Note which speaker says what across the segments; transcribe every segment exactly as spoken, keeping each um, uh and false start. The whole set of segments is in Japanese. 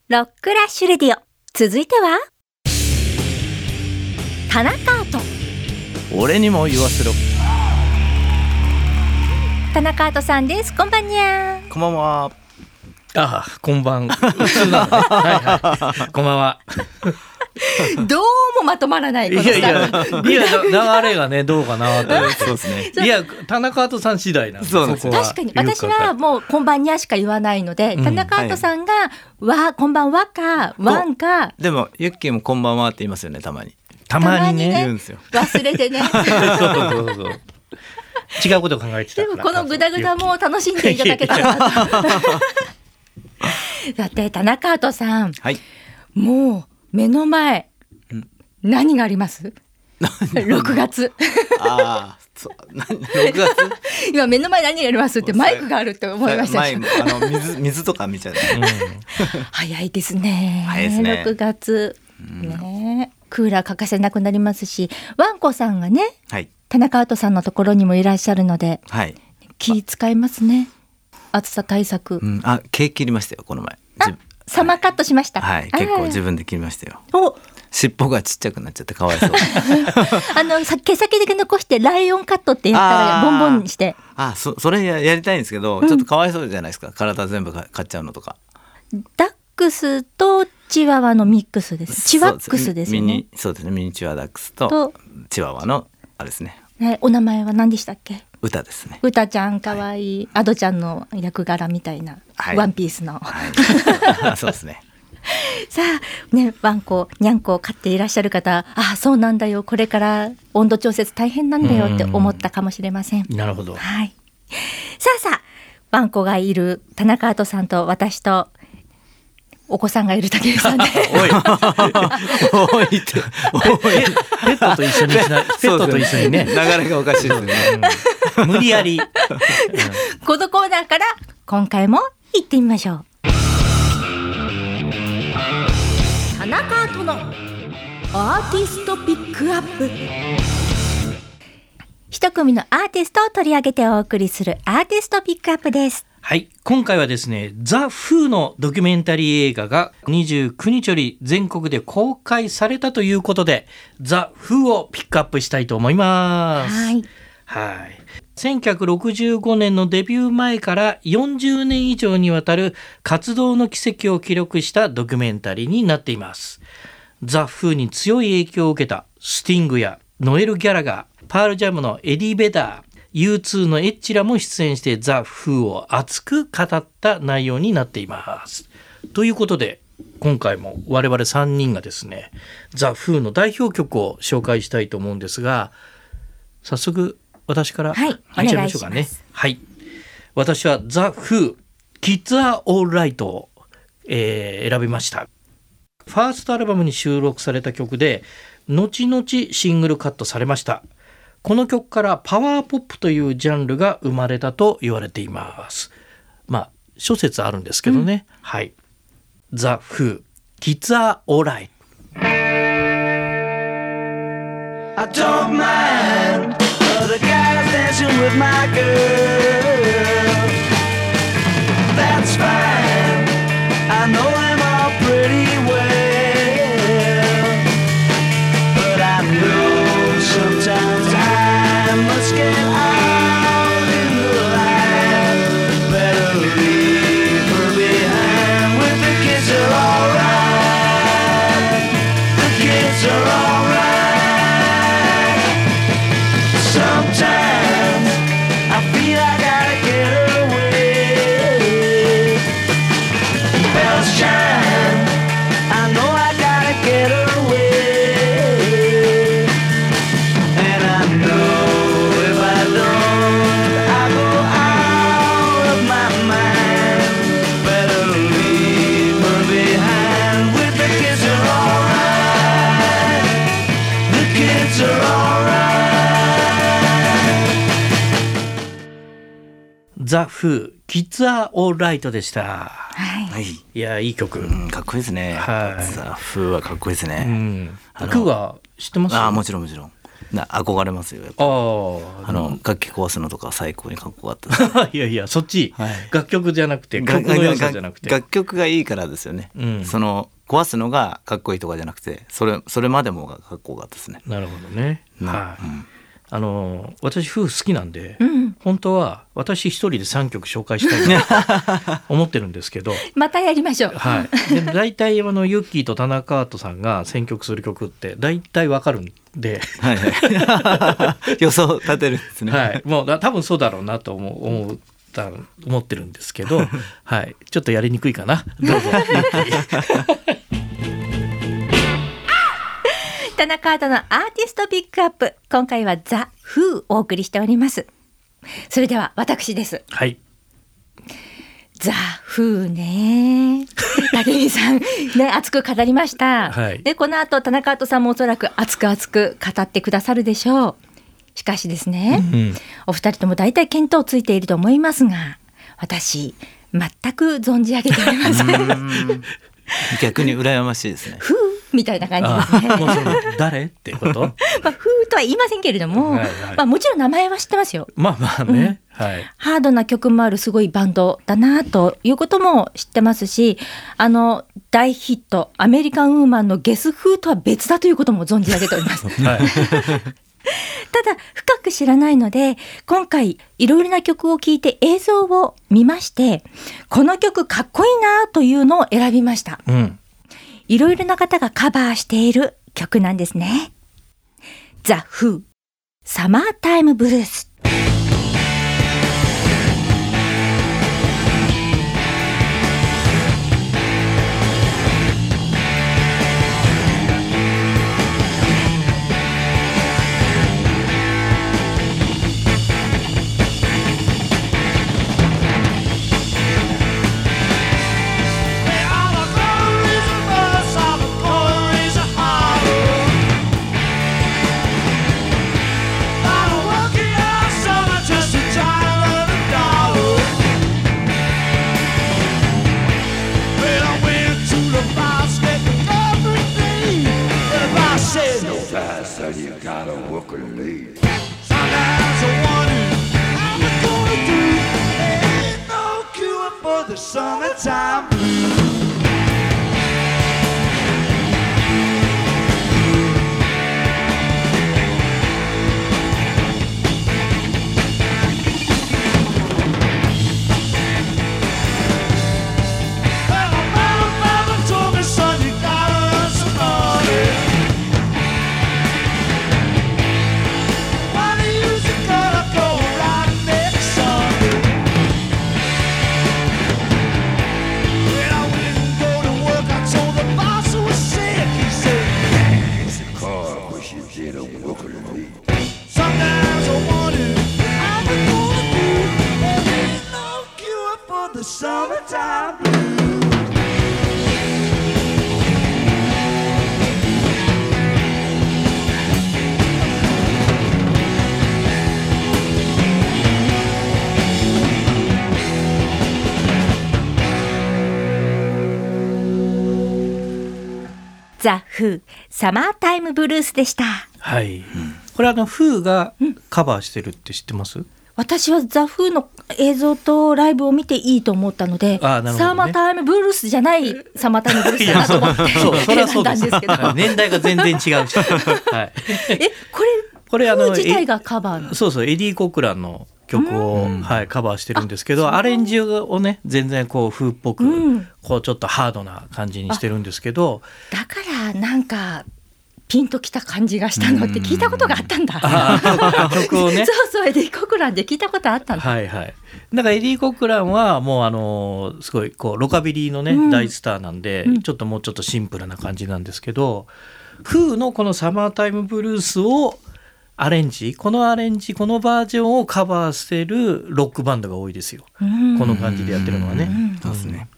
Speaker 1: ロックラッシュレディオ、続いては田中アート。
Speaker 2: 俺にも言わせろ。
Speaker 1: 田中アートさんです。こんばんにゃ。
Speaker 2: こんばんは。
Speaker 3: ああ、こんばん。普通なのね。はいはい。こんばんは。
Speaker 1: どうもまとまらないこの
Speaker 3: いやいや、
Speaker 1: い
Speaker 3: いや流れがねどうかなと思って。
Speaker 2: そうですね。
Speaker 3: いや田中アートさん次第なんで。
Speaker 2: そうなんです
Speaker 3: そこは
Speaker 1: 確かに私はもうこんばんにゃしか言わないので、
Speaker 3: うん
Speaker 1: 田中アートさんが、わこんばんはかわんか
Speaker 2: でもユッキーもこんばんはって言いますよね、たまに。
Speaker 3: たまに
Speaker 1: たまにね
Speaker 3: ね。
Speaker 2: 言うんですよ。
Speaker 1: 忘れてね
Speaker 3: そうそうそう。違うことを考えてた
Speaker 1: で
Speaker 3: から。
Speaker 1: もこのグダグダも楽しんでいただけたらなとだって田中アートさん、
Speaker 2: はい。
Speaker 1: もう目の前、
Speaker 2: うん
Speaker 1: 何がありますろくがつ
Speaker 2: ああ、そう。なろくがつ。
Speaker 1: 今目の前何がありますってマイクがあるって思いました
Speaker 2: 前
Speaker 1: し
Speaker 2: あの水水とか見ちゃう。
Speaker 1: 早いですね。
Speaker 2: 早いですね
Speaker 1: ろくがつ、ね、クーラー欠かせなくなりますし、ワンコさんがね
Speaker 2: はい
Speaker 1: 田中アートさんのところにもいらっしゃるので
Speaker 2: はい。
Speaker 1: 気使いますね。暑さ対策、
Speaker 2: うん、あ、毛切りましたよこの前。
Speaker 1: あ、サマーカットしました。
Speaker 2: はい、結構自分で切りましたよ。
Speaker 1: お
Speaker 2: 尻尾がちっちゃくなっちゃってかわいそう。
Speaker 1: あのさ毛先だけ残してライオンカットってやったら
Speaker 2: あー
Speaker 1: ボンボンにして。
Speaker 2: あ、そそれややりたいんですけど、ちょっとかわいそうじゃないですか。体全部か買っちゃうのとか。
Speaker 1: ダックスとチワワのミックスです。チワックスですよね。
Speaker 2: ミニ、そうですね。ミニチュアダックスと
Speaker 1: と
Speaker 2: チワワのあれですね。
Speaker 1: ね、お名前は何でしたっけ？
Speaker 2: 歌ですね。
Speaker 1: うたちゃんかわいい、アドちゃんの役柄みたいな、
Speaker 2: はい
Speaker 1: ワンピースの。
Speaker 2: はい。そうですね。
Speaker 1: さあね、ワンコにゃんこを飼っていらっしゃる方、ああそうなんだよ、これから温度調節大変なんだよって思ったかもしれません。
Speaker 3: なるほど。
Speaker 1: はい。さあさあ、ワンコがいる田中アートさんと私とお子さんがいる竹内さんで
Speaker 3: おい、
Speaker 2: おいって。おい。
Speaker 3: ペットと一緒にしな、ペットと一緒にね。
Speaker 2: 流れがおかしいですね。
Speaker 3: うん無理やり。
Speaker 1: このコーナーから今回も行ってみましょう。田中アートのアーティストピックアップ。一組のアーティストを取り上げてお送りするアーティストピックアップです。
Speaker 3: はい、今回はですね、ザ・フーのドキュメンタリー映画がにじゅうくにちより全国で公開されたということで、ザ・フーをピックアップしたいと思います。
Speaker 1: はい。
Speaker 3: はい。せんきゅうひゃくろくじゅうごねんのデビュー前からよんじゅうねん以上にわたる活動の軌跡を記録したドキュメンタリーになっています。ザ・フーに強い影響を受けたスティングやノエル・ギャラガー、パールジャムのエディ・ベダー、ユーツー のエッチらも出演してザ・フーを熱く語った内容になっています。ということで今回も我々さんにんがですね、ザ・フーの代表曲を紹介したいと思うんですが、早速私から
Speaker 1: はい
Speaker 3: 入っちゃいましょうかね。
Speaker 1: お願いします。
Speaker 3: はい。私はザ・フー Kids Are Alright を、えー選びました。ファーストアルバムに収録された曲で、後々シングルカットされました。この曲からパワーポップというジャンルが生まれたと言われています。まあ諸説あるんですけどね。うん、はい。ザ・フー Kids Are Alright。
Speaker 4: I don't mind other guys dancing with my girl. That's fine. I know them all pretty well. But I know sometimes I must get out in the line. Better leave her behind with the kids are alright. The kids are alright. Sometimes I feel I gotta get away. Bells chime, I know I gotta get away. And I know if I don't, I go out of my mind. Better leave her behind with the kids are alright. The kids are alright.
Speaker 3: ザ・フー Kids Are Alright でした。
Speaker 1: はい。
Speaker 2: はい。
Speaker 3: いやいい曲。
Speaker 2: うん、かっこいいですね。
Speaker 3: はい
Speaker 2: ザ・フーはかっこいいです
Speaker 3: う
Speaker 2: ね。
Speaker 3: ん。
Speaker 2: あの
Speaker 3: フーは知ってます？
Speaker 2: あ、もちろんもちろん。 な憧れますよやっぱ。
Speaker 3: あ
Speaker 2: あ
Speaker 3: あ
Speaker 2: の楽器壊すのとか最高にかっこよかったです。
Speaker 3: いやいやそっち、
Speaker 2: はい
Speaker 3: 楽曲じゃなくて曲の良さじゃなくて
Speaker 2: 楽曲がいいからですよね、
Speaker 3: うん
Speaker 2: その壊すのがかっこいいとかじゃなくてそれそれまでもがかっこよかったですね。
Speaker 3: なるほどね、
Speaker 2: な
Speaker 3: はい、
Speaker 2: うん
Speaker 3: あの私夫婦好きなんで、
Speaker 1: うん、
Speaker 3: 本当は私一人でさんきょく紹介したいなと思ってるんですけど
Speaker 1: またやりましょう。
Speaker 3: はい、で大体あのユッキーと田中アートさんが選曲する曲って大体わかるんで、
Speaker 2: はいはい予想立てるんですね。
Speaker 3: はい、もうだ多分そうだろうなと思う思った思ってるんですけど、はい、ちょっとやりにくいかな。どうぞユッキー。
Speaker 1: 田中アートのアーティストピックアップ、今回はザ・フーお送りしております。それでは私です。
Speaker 3: はい、
Speaker 1: ザ・フーね、武井さんね熱く語りました、
Speaker 3: はい
Speaker 1: でこの後田中アートさんもおそらく熱く熱く語ってくださるでしょう。しかしですね、
Speaker 3: うん
Speaker 1: お二人とも大体見当ついていると思いますが、私全く存じ上げておりません。
Speaker 2: うん逆に羨ましいですね。
Speaker 1: フーみたいな感じですね。
Speaker 3: あもうその誰ってこと
Speaker 1: まあ、フーとは言いませんけれども、
Speaker 3: はいはい
Speaker 1: まあ、もちろん名前は知ってますよ。
Speaker 3: まあまあね、はい、
Speaker 1: ハードな曲もあるすごいバンドだなということも知ってますし、あの大ヒットアメリカンウーマンのゲスフーとは別だということも存じ上げております
Speaker 3: はい
Speaker 1: ただ深く知らないので、今回いろいろな曲を聴いて映像を見まして、この曲かっこいいなというのを選びました。
Speaker 3: うん
Speaker 1: いろいろな方がカバーしている曲なんですね。ザ・フーサマータイムブルース。
Speaker 4: Summertime blues. Well, my mama, mama told me, son, you gotta learn some money. Why do you use it, gonna go right next Sunday? When I went and go to work, I told the boss who was sick. He said,
Speaker 5: Car, wish you did a work of me.
Speaker 4: sometimes I wonder how we're gonna do. There ain't no cure for the summertime blues.
Speaker 1: ザ・フーサマータイムブルースでした。
Speaker 3: はい、これあのフーがカバーしてるって知ってます？
Speaker 1: 私はザ・フーの映像とライブを見ていいと思ったので、
Speaker 3: あーなるほどね
Speaker 1: サマータイムブルースじゃないサマータイムブルースだなと思って
Speaker 3: そうそれはそうです
Speaker 1: 選んだんですけど、
Speaker 3: はい年代が全然違うし、はい、
Speaker 1: えこれ
Speaker 3: これあの
Speaker 1: フー自体がカバーなの？
Speaker 3: そうそうエディ・コクランの曲を、はい、カバーしてるんですけど、アレンジをね全然こう風っぽく、
Speaker 1: うん
Speaker 3: こうちょっとハードな感じにしてるんですけど、
Speaker 1: だからなんかピンときた感じがしたのって聞いたことがあったんだ。
Speaker 3: あー曲をね
Speaker 1: そうそうエディ・コクランで聞いたことあったんだ。
Speaker 3: はいはい、だからエディ・コクランはもうあのすごいこうロカビリーのね、
Speaker 1: うん
Speaker 3: 大スターなんで、
Speaker 1: うん
Speaker 3: ちょっともうちょっとシンプルな感じなんですけど、フーのこのサマータイムブルースをアレンジこのアレンジこのバージョンをカバーしてるロックバンドが多いですよ、
Speaker 1: うん
Speaker 3: この感じでやってるのはね、
Speaker 1: うん
Speaker 2: そうですね。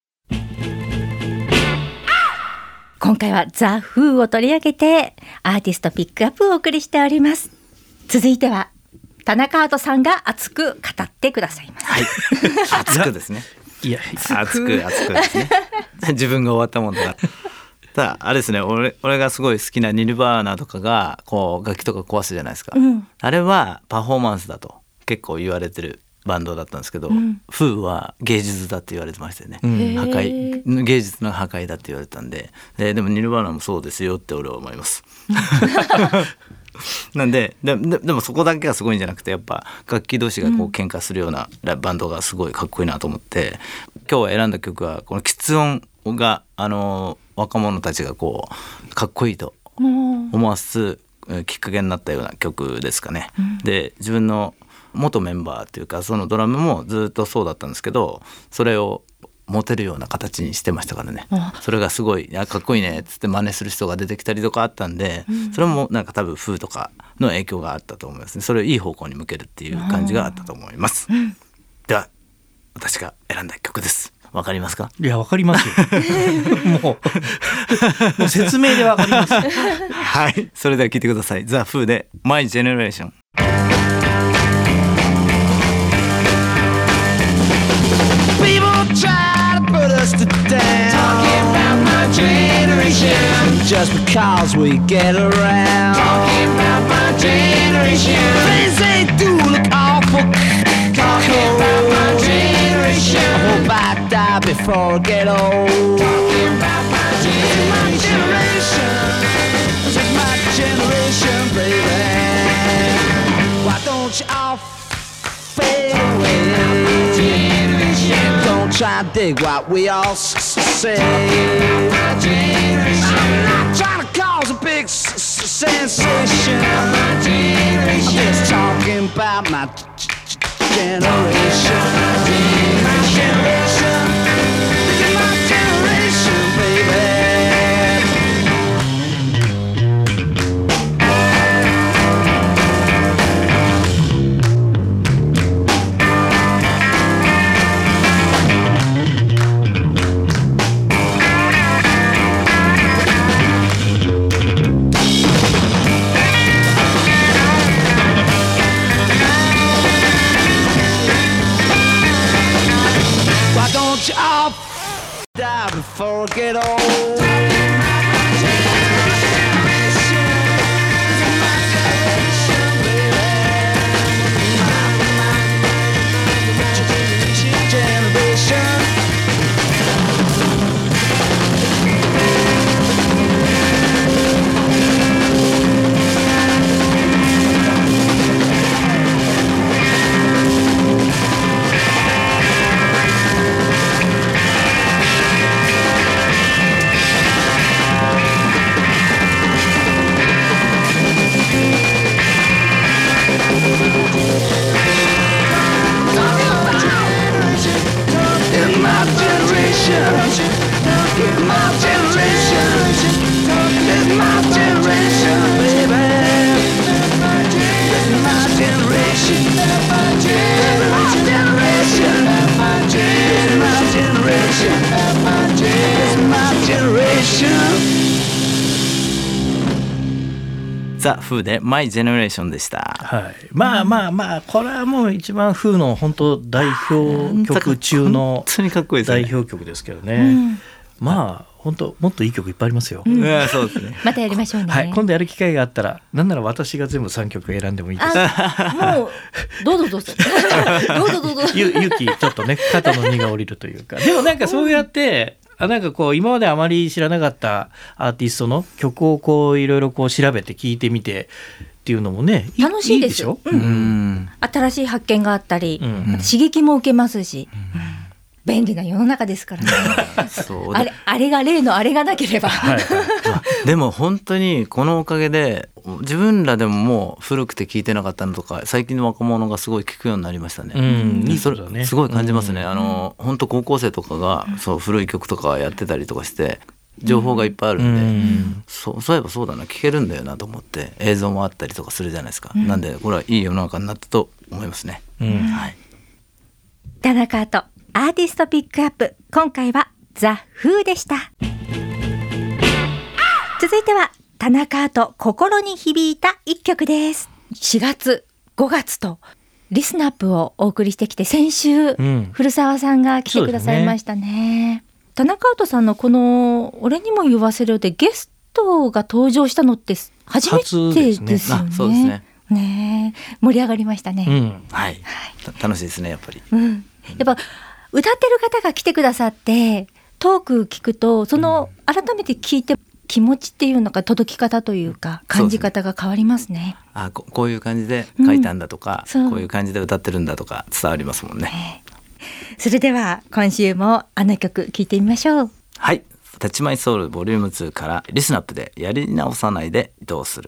Speaker 1: 今回はザ・フーを取り上げてアーティストピックアップをお送りしております。続いては田中アートさんが熱く語ってくださいます。
Speaker 2: はい。熱くですね。
Speaker 3: いや
Speaker 2: 熱く熱くですね。自分が終わったもんだから。 ただあれですね、俺俺がすごい好きなニルバーナとかがこう楽器とか壊すじゃないですか、
Speaker 1: うん、
Speaker 2: あれはパフォーマンスだと結構言われてるバンドだったんですけど、うん、フーは芸術だって言われてましたよね、うん、破壊芸術の破壊だって言われたんで、で, でもニルバーナもそうですよって俺は思いますなんで で, で, でもそこだけがすごいんじゃなくて、やっぱ楽器同士がこう喧嘩するようなバンドがすごいかっこいいなと思って、今日選んだ曲はこの喫音があの若者たちがこうかっこいいと思わすきっかけになったような曲ですかね、うん、で自分の元メンバーっていうかそのドラムもずっとそうだったんですけど、それを持てるような形にしてましたからね。それがすごいいやかっこいいねっつって真似する人が出てきたりとかあったんで、うん、それもなんか多分風とかの影響があったと思いますね。それをいい方向に向けるっていう感じがあったと思います、うん、では私が選んだ曲です。わかりますか？
Speaker 3: いやわかりますよもう、もう説明でわかります
Speaker 2: はい、それでは聴いてください。ザ・フーで My Generation。
Speaker 4: Try to put us to down, talking about my generation, just because we get around, talking about my generation, things they do look awful, talking about my generation, I hope I die before I get old, talking about my generation, this is my generation, baby, why don't you all fade away? Don't try to dig what we all say. I'm not trying to cause a big s- s- sensation. I'm just talking about my g- g- generation. My generation. This is my generation, baby. Die before I get old.
Speaker 2: ザ・フーで My Generation でした、
Speaker 3: はい、まあまあまあこれはもう一番フーの本当代表曲中の代表曲ですけどね、うん、まあ本当もっといい曲いっぱいありますよ、
Speaker 2: うん、そうですね。
Speaker 1: またやりましょうね、
Speaker 3: はい、今度やる機会があったらなんなら私が全部さんきょく選んでもいいです。
Speaker 1: もうどうぞどうぞどうぞどうぞ
Speaker 3: ゆゆきちょっとね肩の荷が下りるというか、でもなんかそうやって、うん、なんかこう今まであまり知らなかったアーティストの曲をこういろいろこう調べて聞いてみてっていうのもね
Speaker 1: 楽しいですよ。
Speaker 3: いいでしょ、うんうん、
Speaker 1: 新しい発見があったり、うん、刺激も受けますし、うんうん、便利な世の中ですからねそうあれ、あれが例のあれがなければ、はい
Speaker 2: はい、でも本当にこのおかげで自分らでももう古くて聞いてなかったのとか最近の若者がすごい聞くようになりましたね、うん、いいことだね。すごい感じますね、うん、あの本当高校生とかがそう古い曲とかやってたりとかして情報がいっぱいあるんで、うん、そう、そういえばそうだな聞けるんだよなと思って映像もあったりとかするじゃないですか、うん、なんでこれはいい世の中になったと思いますね、うんはい、
Speaker 1: 田中とアーティストピックアップ、今回はザ・フーでした。続いては田中と心に響いた一曲です。しがつごがつとリスナップをお送りしてきて先週、うん、古澤さんが来てくださいましたね。 田中アートさんのこの俺にも言わせるよでゲストが登場したのって初めてですよね。
Speaker 2: あ、そうですね。
Speaker 1: ねえ、盛り上がりましたね。
Speaker 3: うん、
Speaker 2: はい、た楽しいですねやっぱり。
Speaker 1: うん、やっぱ歌ってる方が来てくださってトーク聞くとその改めて聞いて気持ちっていうのか届き方というか感じ方が変わりますね。
Speaker 2: あ こ, こういう感じで書いたんだとか、
Speaker 1: うん、
Speaker 2: こういう感じで歌ってるんだとか伝わりますもんね。
Speaker 1: それでは今週もあの曲聴いてみましょう。
Speaker 2: はい、タッチマイソウルボリュームツーからリスナップでやり直さないで移動する。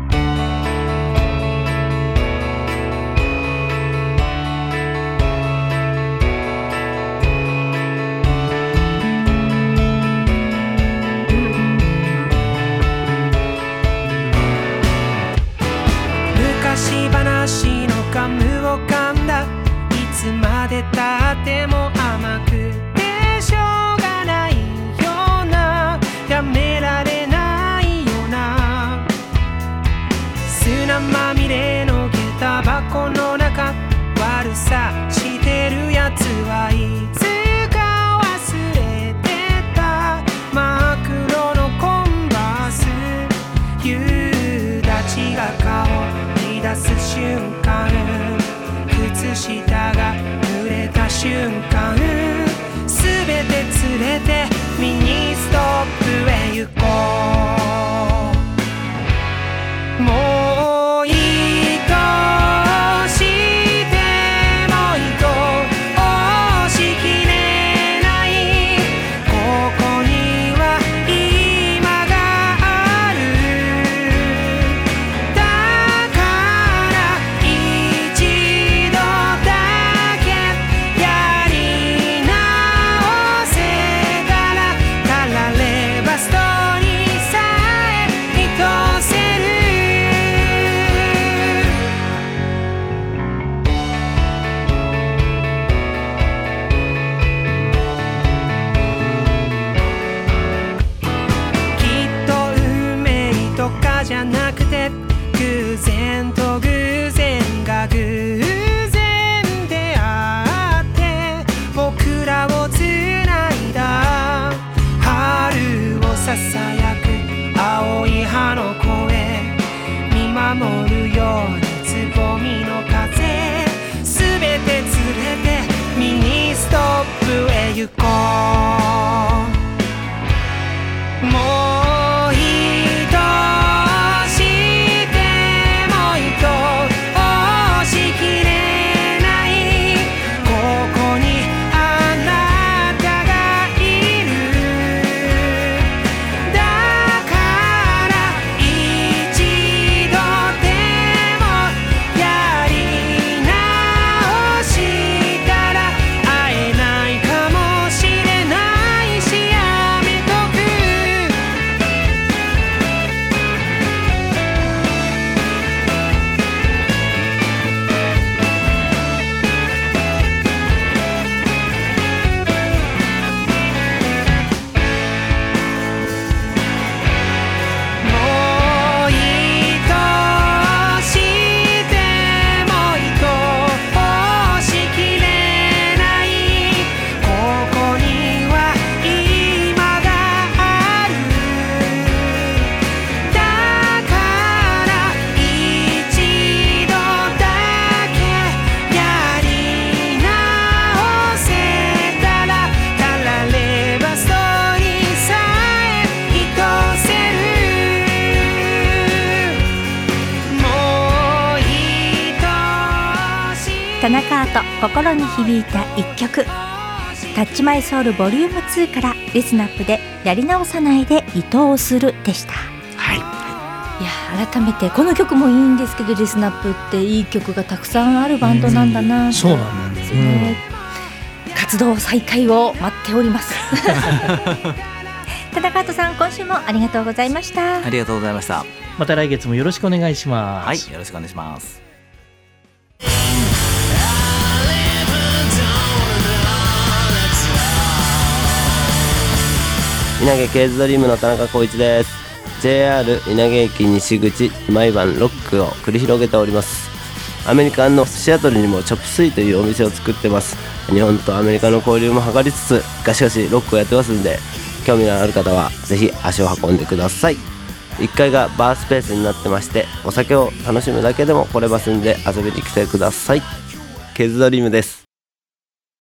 Speaker 6: 昔話のガムを噛んだ、いつまでたっても甘くてしょうがないような、やめられないような、砂まみれの下駄箱の中、悪さしてるやつはいつか忘れてた、真っ黒のコンバース、夕立が顔出す瞬間、靴下が濡れた瞬間、すべて連れてミニストップへ行こう。もういいとしてもいいと押し切れない、ここには今がある、だから一度だけやり直せたら、たらればストーリーさえ愛せる。きっと運命とかじゃなくて、偶然と偶然が偶然出会って僕らをつないだ、春をささやく青い葉の声、見守るようにつぼみの風、すべて連れてミニストップへ行こう。もういいとしてもいいと押し切れない、ここにあなたがいる、だから一度でもやり直したら、会えないかもしれないし、やめとく。もういいとしてもいいと押し切れない、ここには今がある、だから一度だけやり直せたら、たらればストーリーさえ愛せる。もういいとして
Speaker 1: 田中アート心に響いた一曲、タッチマイソウルボリュームツーからリスナップでやり直さないで移動するでした。
Speaker 3: はい、
Speaker 1: いや改めてこの曲もいいんですけど、リスナップっていい曲がたくさんあるバンドなんだな、
Speaker 3: そうなんです
Speaker 1: ね、活動再開を待っております田中アートさん、今週もありがとうございました。
Speaker 2: ありがとうございました。
Speaker 3: また来月もよろしくお願いします。
Speaker 2: はい、よろしくお願いします。
Speaker 7: 稲毛ケーズドリームの田中光一です。 ジェイアール 稲毛駅西口、毎晩ロックを繰り広げております。アメリカンのシアトルにもチョップスイというお店を作ってます。 日本とアメリカの交流も図りつつガシガシロックをやってますんで、興味のある方はぜひ足を運んでください。いっかいがバースペースになってまして、お酒を楽しむだけでも来れますんで遊びに来てください。ケズドリームです。